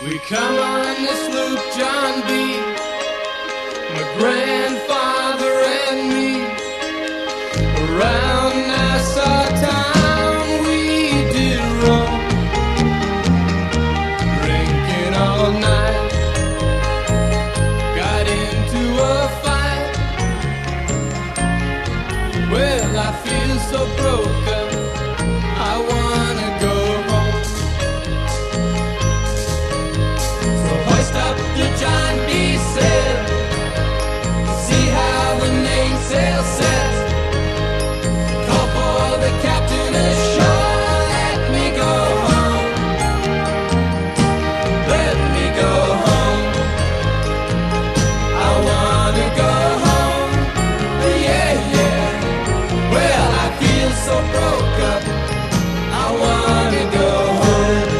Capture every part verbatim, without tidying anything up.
We come on this loop, John B., my grandfather and me, around Nassau town we did roam, drinking all night, got into a fight. Well, I feel so broke up, I wanna go home. So hoist up the John B. sail, see how the mainsail sets. Call for the captain ashore, let me go home. Let me go home. I wanna go home. Yeah, yeah. Well, I feel so broke up, I wanna go home.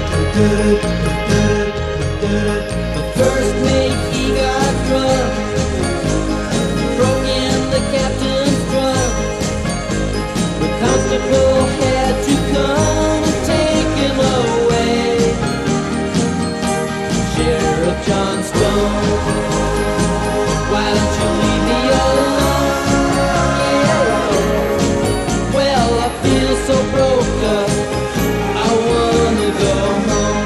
The first mate, he got drunk, broke in the captain's trunk. The constable had to come and take him away. Sheriff John Stone, why don't you leave me alone? Yeah. Well, I feel so broke up, I wanna go home.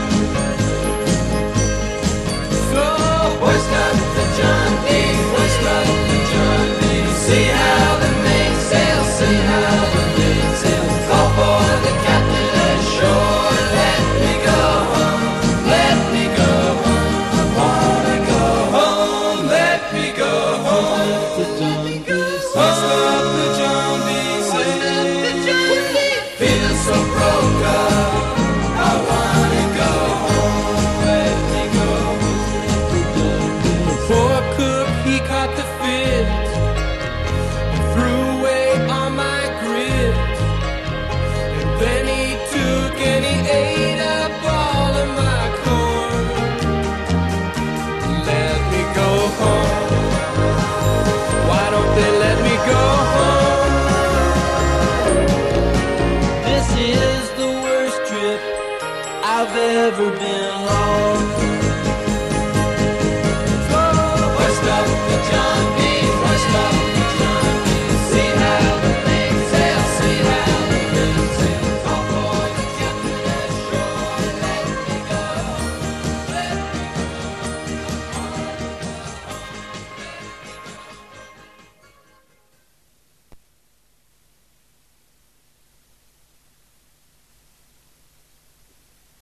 So hoist up the John B., hoist up the John B. See how the mainsail, see how the mainsail. Call for the captain ashore, let me go home, let me go home. I wanna go home, let me go home. Hoist up the John B. Feel so broke up, I wanna go home, let me go home. The poor cook, he caught the fit and threw away all my grit. And then he took and he ate up all of my corn. Let me go home. Why don't they let me go home? This is the worst trip I've ever been